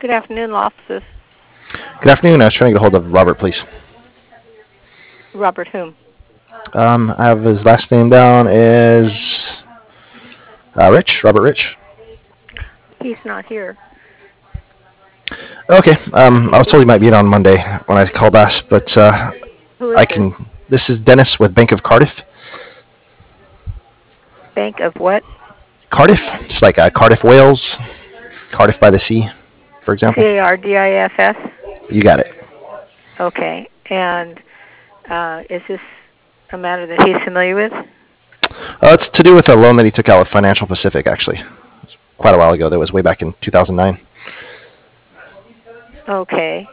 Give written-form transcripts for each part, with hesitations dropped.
Good afternoon, law offices. Good afternoon. I was trying to get a hold of Robert, please. Robert whom? I have his last name down is Rich. Robert Rich. He's not here. Okay. I was told he might be in on Monday when I called last, but Who is I this? can. This is Dennis with Bank of Cardiff. Bank of what? Cardiff, just like Cardiff, Wales. Cardiff by the Sea, for example. CARDIFS? You got it. Okay. And is this a matter that he's familiar with? It's to do with a loan that he took out with Financial Pacific, actually. Quite a while ago. That was way back in 2009. Okay.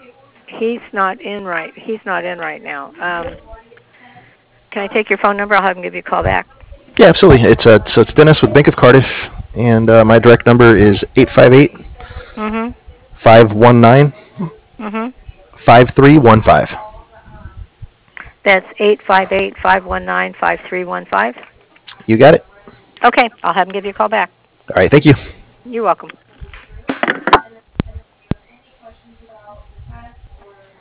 He's not in right now. Can I take your phone number? I'll have him give you a call back. Yeah, absolutely. It's Dennis with Bank of Cardiff, and my direct number is 858 Mhm. 519 Mhm. 5315. That's 858-519-5315. You got it. Okay, I'll have him give you a call back. All right. Thank you. You're welcome.